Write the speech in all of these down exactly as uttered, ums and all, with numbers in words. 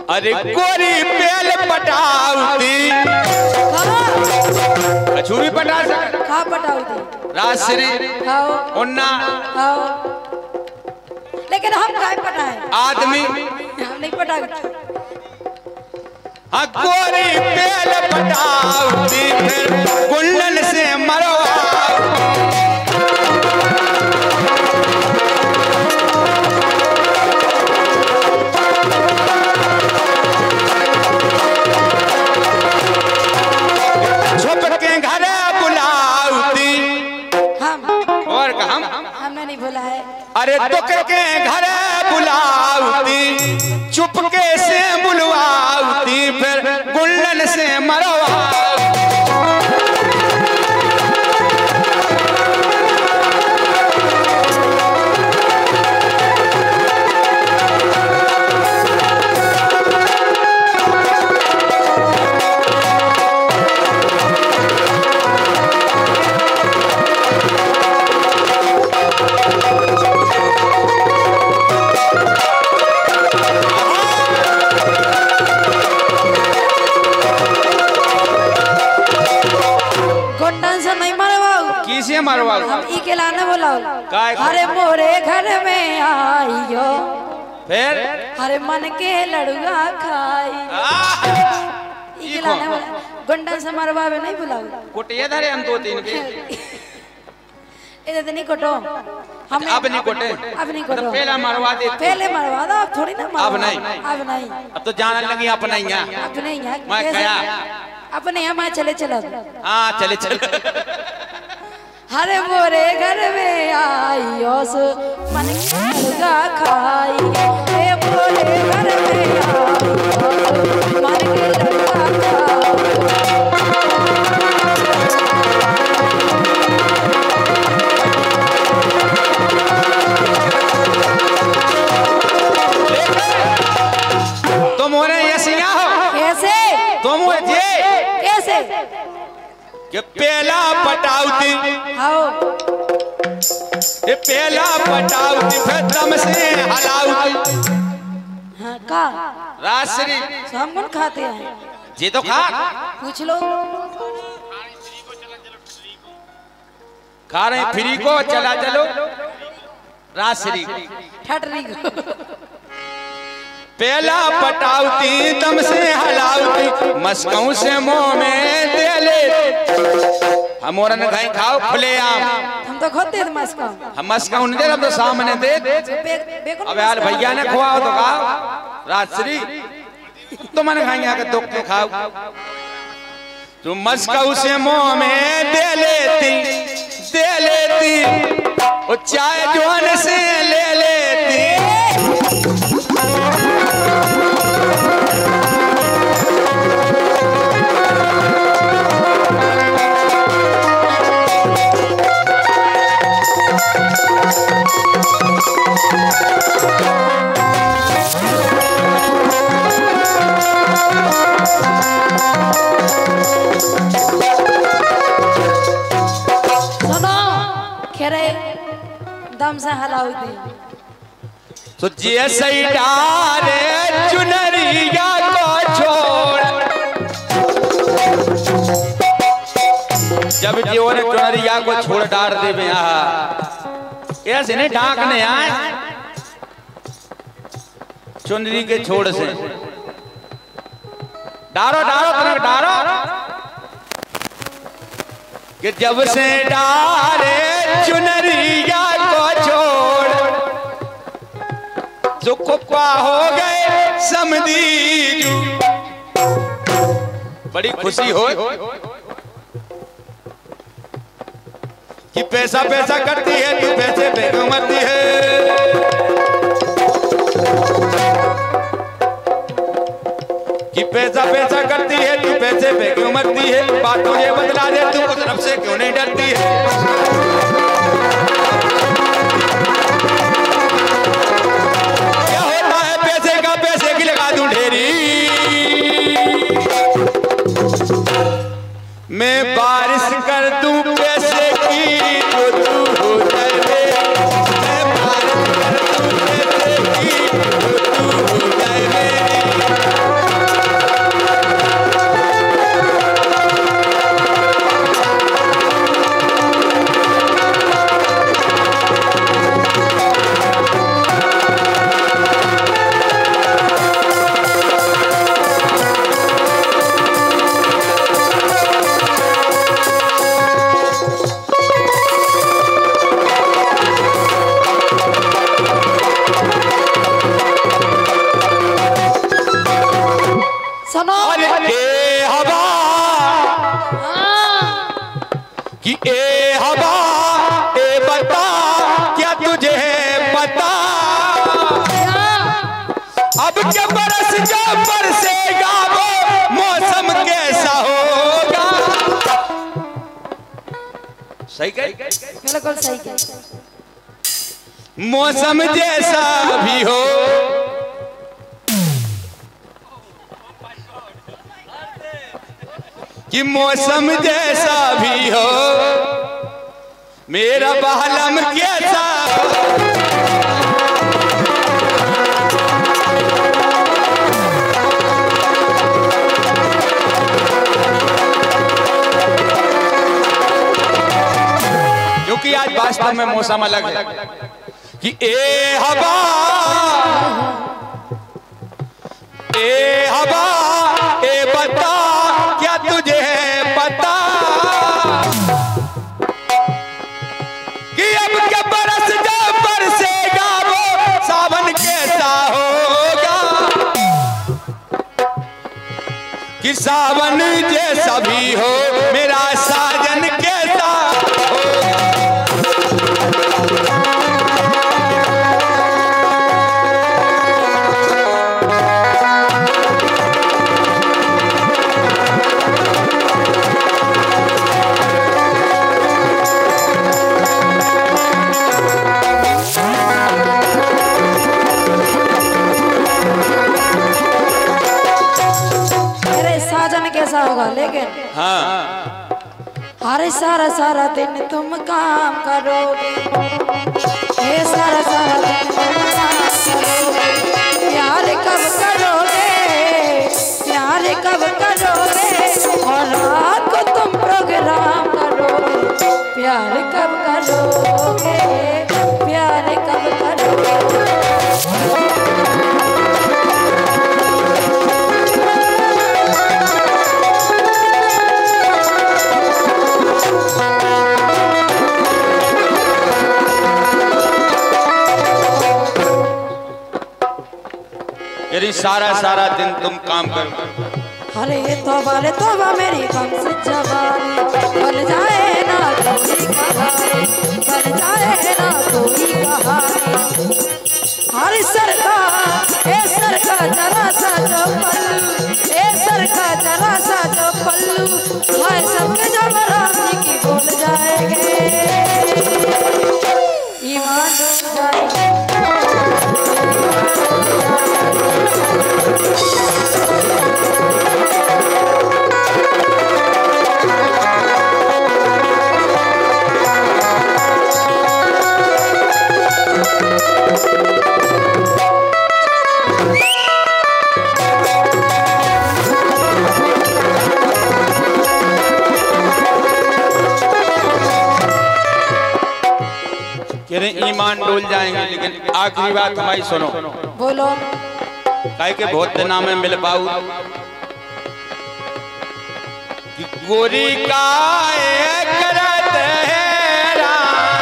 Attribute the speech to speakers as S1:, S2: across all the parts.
S1: अरे गोरी पेल पटाउती कछु भी पटा सकते
S2: खा पटाउती
S1: राजश्री
S2: खाओ
S1: उन्ना
S2: खाओ लेकिन हम काय पटाए
S1: आदमी
S2: हम नहीं पटाए
S1: हाँ गोरी पेल पटाउती फिर गुल्लन से मरवा छुप के घर बुलाउती
S2: हम
S1: और हम
S2: हमने नहीं बोला है
S1: अरे दुख के घर बुलाउती चुपके से बुलवाउती फिर गुल्लन से मरवा किसे मरवाओ
S2: हम ई के लाने बोलाओ
S1: काय
S2: अरे मोरे घर में आइयो
S1: फिर
S2: अरे मन के लड़ुआ खाई ई के लाने बोला गुंडा से मरवावे नहीं बुलाओ
S1: कोटिया धरे हम दो तीन के
S2: इधर तो नहीं कोटो हम
S1: अब नहीं कोटे
S2: अब नहीं कोटो
S1: पहले मरवा दे
S2: पहले मरवा दो अब थोड़ी ना मरवा
S1: अब नहीं
S2: अब नहीं
S1: अब तो जानने लगी अपना ही
S2: अब नहीं है
S1: मैं गया
S2: अपने यहाँ चले चलो
S1: हाँ चले चले
S2: हरे मोरे घर में आइयो सो मन का खाई हे मोरे घर में आइयो मन के लड़का
S1: तुम हो रहे ऐसे हो
S2: कैसे
S1: तुम हो जे
S2: कैसे
S1: कि पहला पटाउती
S2: आओ
S1: ये पहला पटाउती फिर दम से हलाउती
S2: हाँ का
S1: राजश्री
S2: तो हम कौन खाते हैं
S1: जी तो खा
S2: पूछ लो
S1: खा रहे फ्री को चला चलो राजश्री
S2: ठटरी को
S1: पहला पटाउती दम से हलाउती मस्कऊ से मुंह में दे ले हम और न खाई खाओ खुले आम
S2: हम तो खोते थे मस्का
S1: हम मस्कऊ नहीं दे हम तो सामने दे अब यार भैया ने खुआओ तो खाओ राजश्री तो मैंने खाई आकर दुख के खाओ तू मस्कऊ से मुंह में दे लेती दे लेती वो चाय जोन से ले लेती
S2: दम से हलाऊ दी
S1: तो जैसे डारे चुनरिया को छोड़ जब जो ने चुनरिया को छोड़ डार दे यहाँ ऐसे नहीं ढाकने आए चुनरी के छोड़ से डारो डारो तनक डारो कि जब से डारे चुनरिया को छोड़ जो कुप्पा हो गए समझी बड़ी खुशी हो कि पैसा पैसा करती है तू पैसे पे मरती है कि पैसा पैसा करती है तू पैसे पे क्यों मरती है बात मुझे बदला दे तू उस रब से क्यों नहीं डरती है क्या होता है पैसे का पैसे की लगा दूं ढेरी मैं बारिश कर दूं पैसे की तो तू हो जाए मैं बारिश कर दूं पैसे की तो तू हो जाए
S2: सुनो
S1: अरे ए हवा कि ए हवा ए बता क्या तुझे पता अब क्या बरस जो बरसेगा वो मौसम कैसा होगा। सही कही?
S2: बिल्कुल सही कही।
S1: मौसम जैसा भी हो कि मौसम जैसा भी हो मेरा बालम कैसा क्योंकि आज वास्तव में मौसम अलग है कि ए हवा ए हवा ए बता क्या तुझे पता कि अब क्या बरस जो बरसेगा वो सावन कैसा होगा कि सावन जैसा भी हो मेरा साजन कैसा होगा।
S2: कैसा होगा लेकिन
S1: हाँ
S2: अरे सारा सारा दिन तुम काम करोगे, ये सारा सारा दिन तुम काम करोगे, प्यार कब करोगे, प्यार कब करोगे, और रात को तुम प्रोग्राम करोगे, प्यार कब करोगे, प्यार कब करोगे।
S1: यदि सारा सारा दिन तुम काम करो,
S2: अरे ये तौबा रे तौबा मेरी कम से जवानी, बन जाए ना कोई कहानी, बन जाए ना कोई कहानी। हर सरकार ए सरकार जरा सा जो पल्लू, ए सरकार जरा सा जो पल्लू, हाय सबके जब राजी की बोल जाएंगे, ईमान डूब जाएंगे।
S1: ईमान डोल जाएंगे, लेकिन आखिरी बात हमारी सुनो।
S2: बोलो।
S1: काहे के बहुत दिना में मिल पाऊ कि गोरी का करत हैरान,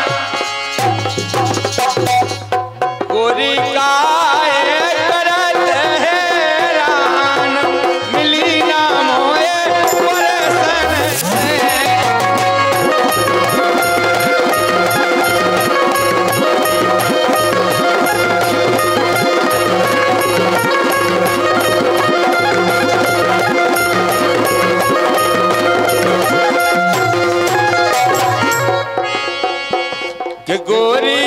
S1: गोरी का करत हैरान, मिली ना मोए परसन से। कि गोरी